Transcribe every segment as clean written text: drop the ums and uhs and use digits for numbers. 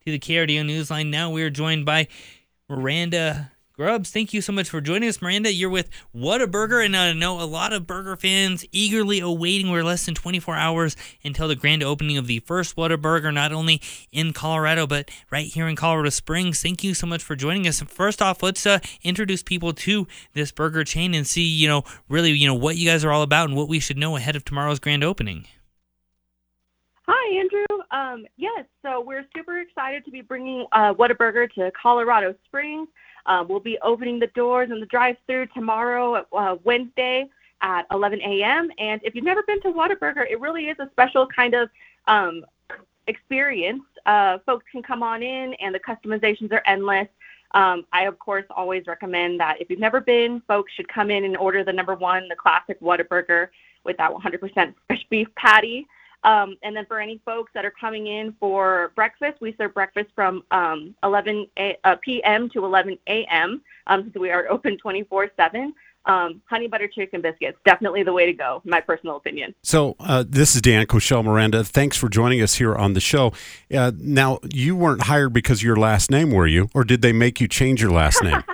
to the KRDO Newsline. Now we are joined by Miranda Grubbs. Thank you so much for joining us, Miranda. You're with Whataburger, and I know a lot of burger fans eagerly awaiting. We're less than 24 hours until the grand opening of the first Whataburger, not only in Colorado, but right here in Colorado Springs. Thank you so much for joining us. First off, let's introduce people to this burger chain and see, really, what you guys are all about and what we should know ahead of tomorrow's grand opening. Hi, Andrew. Yes, so we're super excited to be bringing Whataburger to Colorado Springs. We'll be opening the doors and the drive-thru tomorrow, Wednesday at 11 a.m. And if you've never been to Whataburger, it really is a special kind of experience. Folks can come on in, and the customizations are endless. I, of course, always recommend that if you've never been, folks should come in and order the number one, the classic Whataburger with that 100% fresh beef patty. And then for any folks that are coming in for breakfast, we serve breakfast from 11 p.m. to 11 a.m. So we are open 24/7. Honey butter chicken biscuits, definitely the way to go, in my personal opinion. So this is Dan Koshel. Miranda, thanks for joining us here on the show. Now, you weren't hired because of your last name, were you? Or did they make you change your last name?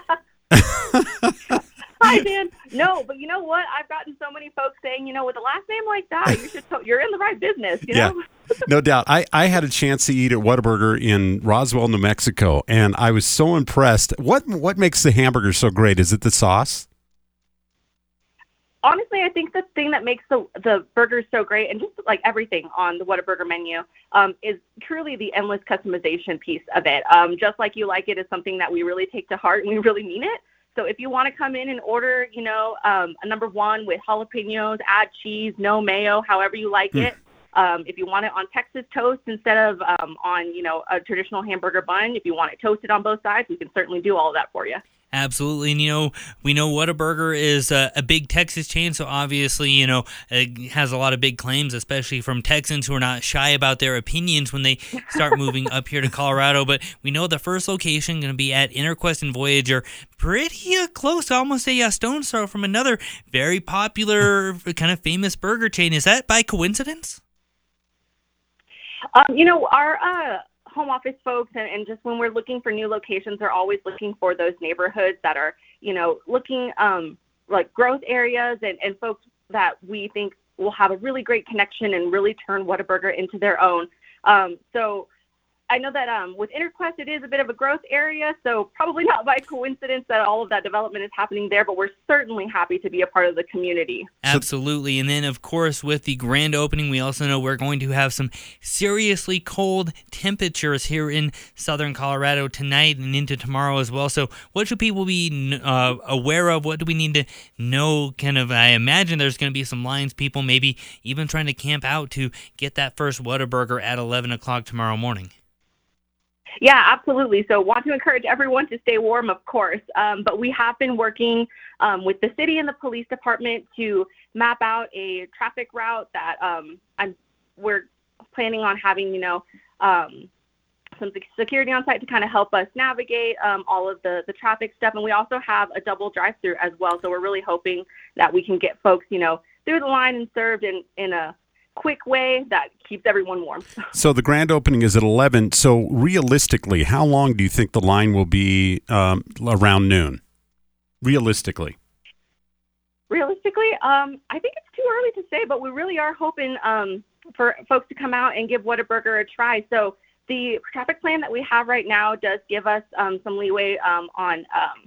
Hi, Dan. No, but you know what? I've gotten so many folks saying, with a last name like that, you're in the right business, you know? No doubt. I had a chance to eat at Whataburger in Roswell, New Mexico, and I was so impressed. What makes the hamburger so great? Is it the sauce? Honestly, I think the thing that makes the burgers so great, and just like everything on the Whataburger menu, is truly the endless customization piece of it. Just like you like it is something that we really take to heart, and we really mean it. So if you want to come in and order, a number one with jalapenos, add cheese, no mayo, however you like it. If you want it on Texas toast instead of on, a traditional hamburger bun, if you want it toasted on both sides, we can certainly do all of that for you. Absolutely. And, we know Whataburger is a big Texas chain, so obviously, it has a lot of big claims, especially from Texans who are not shy about their opinions when they start moving up here to Colorado. But we know the first location going to be at Interquest and Voyager, pretty close, almost a stone's throw from another very popular, kind of famous burger chain. Is that by coincidence? Our home office folks and just when we're looking for new locations, are always looking for those neighborhoods that are, looking like growth areas and folks that we think will have a really great connection and really turn Whataburger into their own. So I know that with Interquest, it is a bit of a growth area, so probably not by coincidence that all of that development is happening there, but we're certainly happy to be a part of the community. Absolutely. And then, of course, with the grand opening, we also know we're going to have some seriously cold temperatures here in southern Colorado tonight and into tomorrow as well. So what should people be aware of? What do we need to know? I imagine there's going to be some lines, people maybe even trying to camp out to get that first Whataburger at 11 o'clock tomorrow morning. Yeah, absolutely. So want to encourage everyone to stay warm, of course. But we have been working with the city and the police department to map out a traffic route that we're planning on having, some security on site to kind of help us navigate all of the traffic stuff. And we also have a double drive-through as well. So we're really hoping that we can get folks, through the line and served in a quick way that keeps everyone warm. So the grand opening is at 11. So realistically, how long do you think the line will be around noon? Realistically, I think it's too early to say, but we really are hoping for folks to come out and give Whataburger a try. So the traffic plan that we have right now does give us some leeway on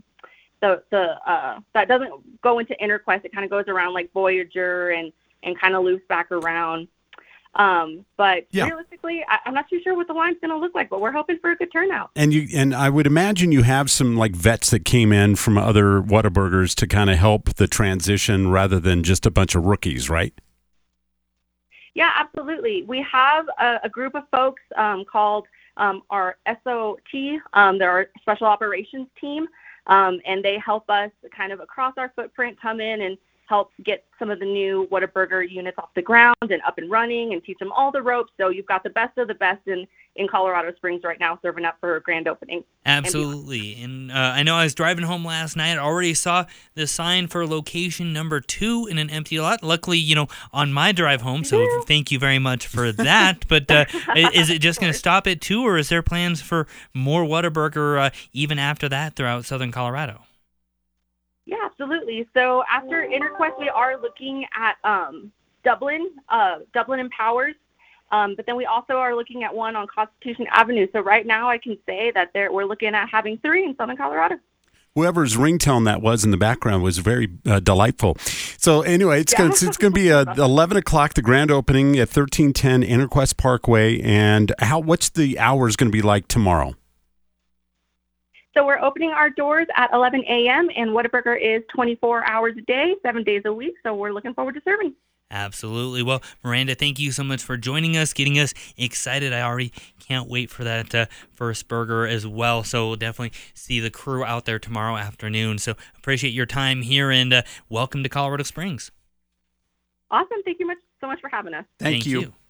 that doesn't go into Interquest. It kind of goes around like Voyager and kind of loops back around. But realistically, I'm not too sure what the line's going to look like, but we're hoping for a good turnout. And I would imagine you have some like vets that came in from other Whataburgers to kind of help the transition rather than just a bunch of rookies, right? Yeah, absolutely. We have a group of folks called our SOT. They're our Special Operations Team, and they help us kind of across our footprint come in and help get some of the new Whataburger units off the ground and up and running and teach them all the ropes. So you've got the best of the best in in Colorado Springs right now, serving up for grand opening. Absolutely. And I know I was driving home last night. I already saw the sign for location number 2 in an empty lot. Luckily, on my drive home, so thank you very much for that. But is it just going to stop at 2, or is there plans for more Whataburger even after that throughout southern Colorado? Yeah, absolutely. So after Interquest, we are looking at Dublin and Powers. But then we also are looking at one on Constitution Avenue. So right now I can say that we're looking at having 3 in southern Colorado. Whoever's ringtone that was in the background was very delightful. So anyway, it's going to be 11 o'clock, the grand opening at 1310 Interquest Parkway. And what's the hours going to be like tomorrow? So we're opening our doors at 11 a.m. and Whataburger is 24 hours a day, 7 days a week. So we're looking forward to serving. Absolutely. Well, Miranda, thank you so much for joining us, getting us excited. I already can't wait for that first burger as well. So we'll definitely see the crew out there tomorrow afternoon. So appreciate your time here, and welcome to Colorado Springs. Awesome. Thank you so much for having us. Thank you.